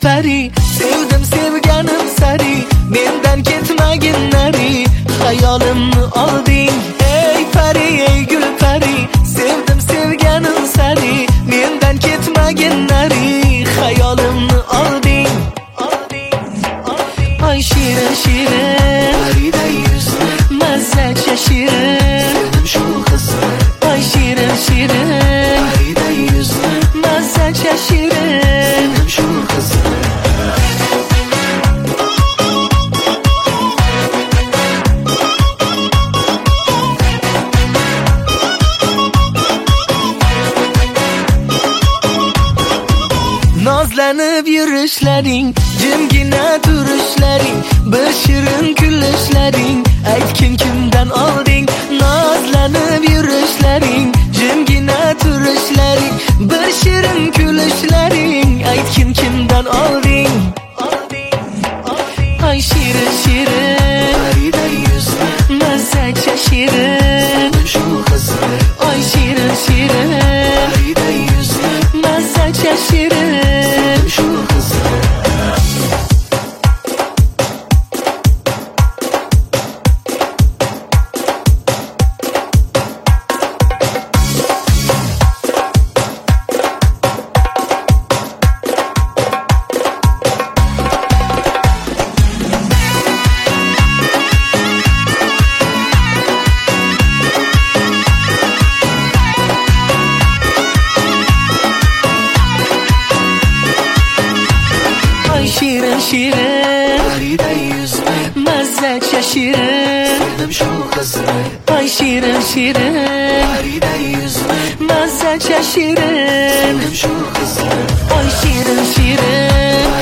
pari, sevdim sevganim sari, mendan ketmagin nari, hayolimni olding. Ey pari, ey gul pari, sevdim sevganim sari, mendan ketmagin nari, hayolimni olding. Ay shirin shirin Farida yuzni mazzacha shirin, sevdim shu qizni. ay shirin shirin Farida yuzni mazzacha shirin. sevdim shu qizni. Nozlanib yurishlaring, jimgina turishlaring, bir shirin kulishlaring, aytgin kimdan olding. Nozlanib yurishlaring, jimgina turishlaring, bir shirin kulishlaring, aytgin kimdan olding. Ay shirin shirin Farida yuzni mazzacha shirin, sevdim shu qizni. ay shirin shirin Farida yuzni mazzacha shirin. sevdim shu qizni. Ay shirin shirin Farida yuzni mazzacha shirin, sevdim shu qizni. ay shirin shirin Farida yuzni mazzacha shirin, sevdim shu qizni. ay shirin shirin